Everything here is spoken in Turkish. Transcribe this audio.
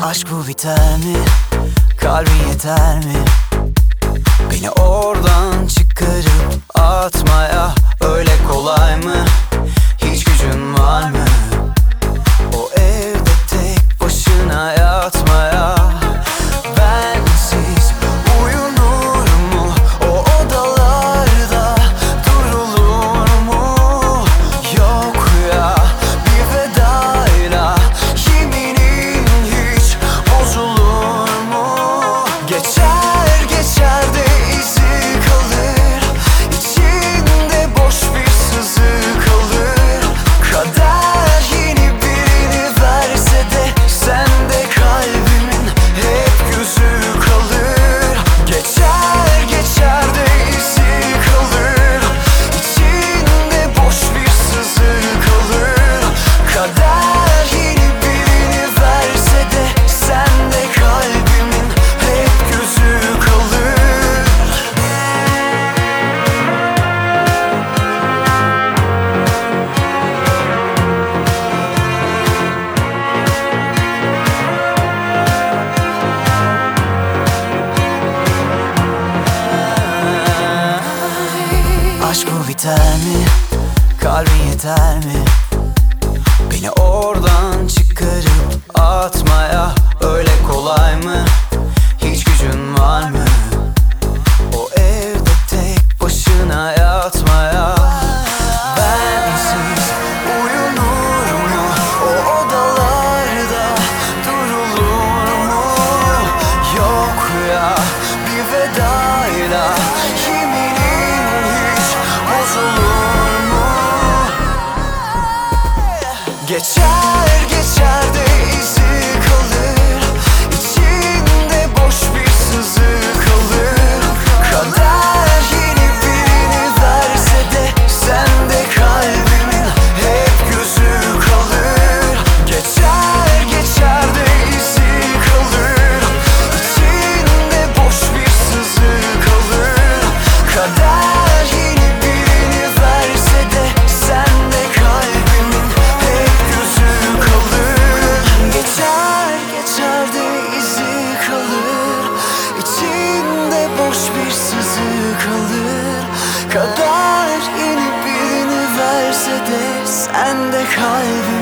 Aşk bu biter mi? Kalbin yeter mi? Beni oradan çıkarıp atmaya öyle kolay mı? Hiç gücün var mı? O evde tek başına yatmaya. Bensiz uyunur mu? O odalarda durulur mu? Yok ya, bir vedayla yeminin hiç bozulur mu? Geçer geçer de izi kalır, içinde boş bir sızı kalır. Kader yeni birini verse de sende kalbimin hep gözü kalır. Geçer geçer de izi kalır, içinde boş bir sızı kalır. Kader yeni birini verse de sende kalbimin hep gözü kalır. Aşk bu biter mi? Kalbin yeter mi? Beni oradan çıkarıp atmaya öyle kolay mı? Hiç gücün var mı? O evde tek başına yatmaya. Bensiz uyunur mu? O odalarda durulur mu? Yok ya, bir vedayla yeminin hiç bozulur mu? Geçer geçer de izi kalır, içinde boş bir sızı kalır. Kader yeni birini verse de sende kalbimin hep gözü kalır. Geçer geçer de izi kalır, içinde boş bir sızı kalır. Kader yeni birini verse de sende kalbimin hep gözü kalır. Geçer geçer de izi kalır, içinde boş bir sızı kalır. Kader yeni birini verse de sende kalbimin